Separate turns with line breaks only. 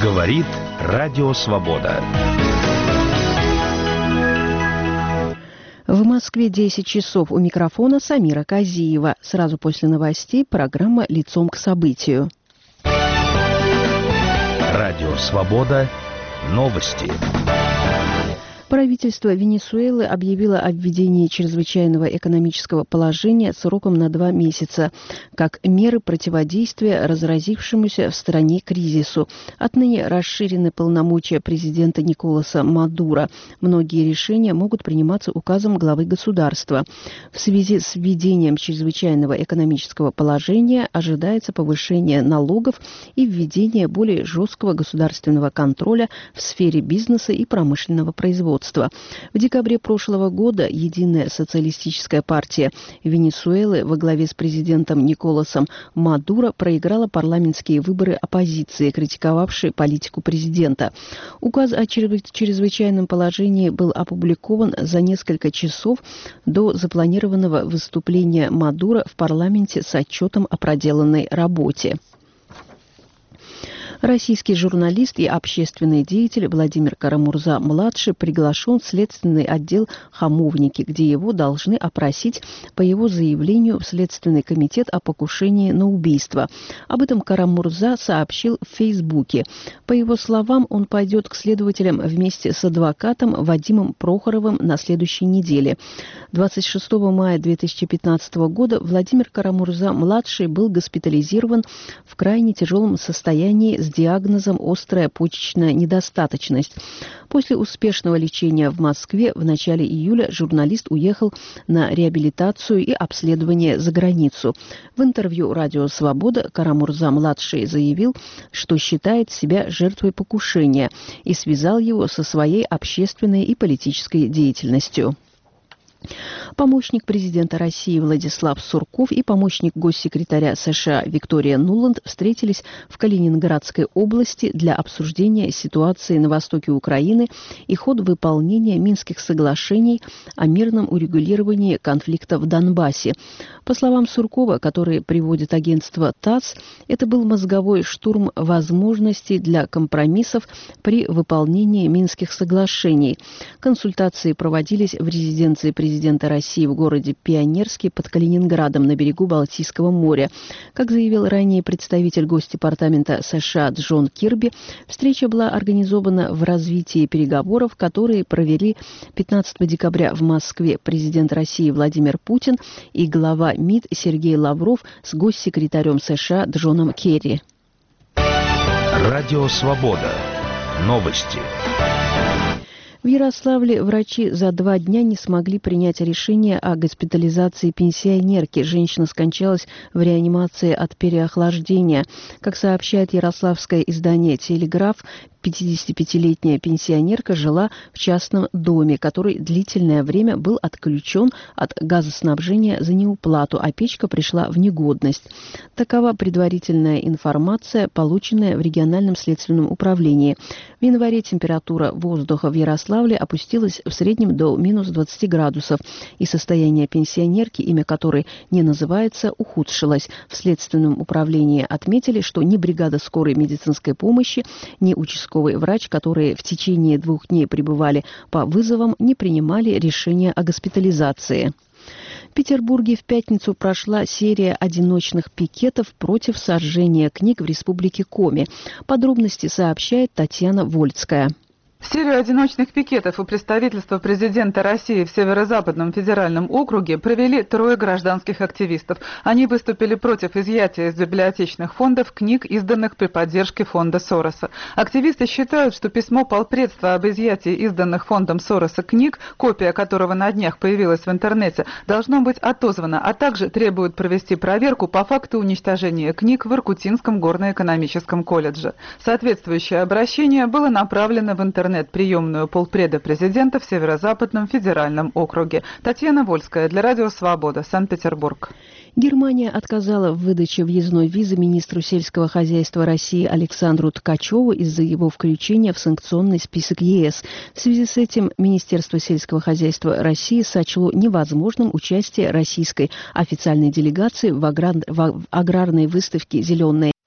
Говорит Радио Свобода.
В Москве 10 часов. У микрофона Самира Казиева. Сразу после новостей программа «Лицом к событию».
Радио Свобода. Новости.
Правительство Венесуэлы объявило о введении чрезвычайного экономического положения сроком на 2 месяца, как меры противодействия разразившемуся в стране кризису. Отныне расширены полномочия президента Николаса Мадуро. Многие решения могут приниматься указом главы государства. В связи с введением чрезвычайного экономического положения ожидается повышение налогов и введение более жесткого государственного контроля в сфере бизнеса и промышленного производства. В декабре прошлого года Единая социалистическая партия Венесуэлы во главе с президентом Николасом Мадуро проиграла парламентские выборы оппозиции, критиковавшей политику президента. Указ о чрезвычайном положении был опубликован за несколько часов до запланированного выступления Мадуро в парламенте с отчетом о проделанной работе. Российский журналист и общественный деятель Владимир Карамурза-младший приглашен в следственный отдел Хамовники, где его должны опросить по его заявлению в Следственный комитет о покушении на убийство. Об этом Карамурза сообщил в Фейсбуке. По его словам, он пойдет к следователям вместе с адвокатом Вадимом Прохоровым на следующей неделе. 26 мая 2015 года Владимир Карамурза-младший был госпитализирован в крайне тяжелом состоянии с диагнозом «острая почечная недостаточность». После успешного лечения в Москве в начале июля журналист уехал на реабилитацию и обследование за границу. В интервью «Радио Свобода» Карамурза-младший заявил, что считает себя жертвой покушения и связал его со своей общественной и политической деятельностью. Помощник президента России Владислав Сурков и помощник госсекретаря США Виктория Нуланд встретились в Калининградской области для обсуждения ситуации на востоке Украины и ход выполнения Минских соглашений о мирном урегулировании конфликта в Донбассе. По словам Суркова, который приводит агентство ТАСС, это был мозговой штурм возможностей для компромиссов при выполнении Минских соглашений. Консультации проводились в резиденции президента России в городе Пионерский под Калининградом на берегу Балтийского моря. Как заявил ранее представитель Госдепартамента США Джон Кирби, встреча была организована в развитии переговоров, которые провели 15 декабря в Москве президент России Владимир Путин и глава МИД Сергей Лавров с госсекретарем США Джоном Керри.
Радио Свобода. Новости.
В Ярославле врачи за 2 дня не смогли принять решение о госпитализации пенсионерки. Женщина скончалась в реанимации от переохлаждения. Как сообщает ярославское издание «Телеграф», 55-летняя пенсионерка жила в частном доме, который длительное время был отключен от газоснабжения за неуплату, а печка пришла в негодность. Такова предварительная информация, полученная в региональном следственном управлении. В январе температура воздуха в Ярославле опустилась в среднем до минус 20 градусов, и состояние пенсионерки, имя которой не называется, ухудшилось. В следственном управлении отметили, что ни бригада скорой медицинской помощи, ни участковый врач, которые в течение 2 дней пребывали по вызовам, не принимали решения о госпитализации. В Петербурге в пятницу прошла серия одиночных пикетов против сожжения книг в Республике Коми. Подробности сообщает Татьяна Вольцкая.
Серию одиночных пикетов у представительства президента России в Северо-Западном федеральном округе провели 3 гражданских активистов. Они выступили против изъятия из библиотечных фондов книг, изданных при поддержке фонда Сороса. Активисты считают, что письмо полпредства об изъятии изданных фондом Сороса книг, копия которого на днях появилась в интернете, должно быть отозвано, а также требуют провести проверку по факту уничтожения книг в Иркутинском горно-экономическом колледже. Соответствующее обращение было направлено в интернет-приемную полпреда президента в Северо-Западном федеральном округе. Татьяна Вольская для Радио Свобода, Санкт-Петербург.
Германия отказала в выдаче въездной визы министру сельского хозяйства России Александру Ткачеву из-за его включения в санкционный список ЕС. В связи с этим Министерство сельского хозяйства России сочло невозможным участие российской официальной делегации в аграрной выставке «Зеленая